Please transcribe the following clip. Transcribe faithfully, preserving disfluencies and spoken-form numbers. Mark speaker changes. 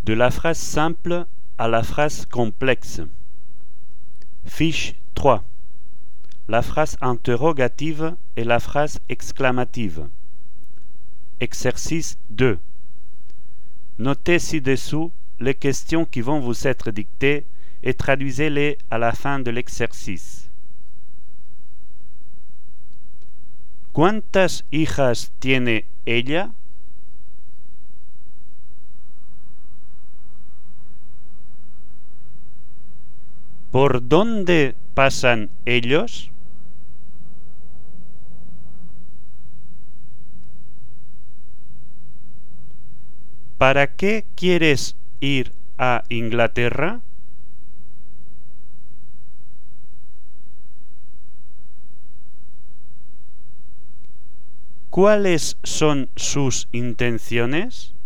Speaker 1: De la phrase simple à la phrase complexe. Fiche trois. La phrase interrogative et la phrase exclamative. Exercice deux. Notez ci-dessous les questions qui vont vous être dictées et traduisez-les à la fin de l'exercice. ¿Cuántas hijas tiene ella? ¿Por dónde pasan ellos? ¿Para qué quieres ir a Inglaterra? ¿Cuáles son sus intenciones?